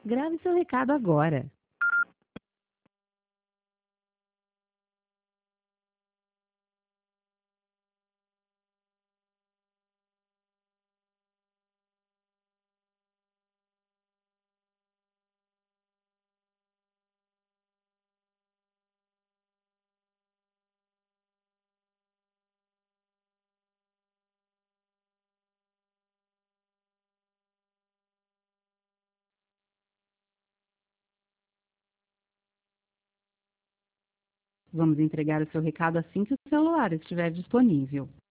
Grave seu recado agora. Vamos entregar o seu recado assim que o celular estiver disponível.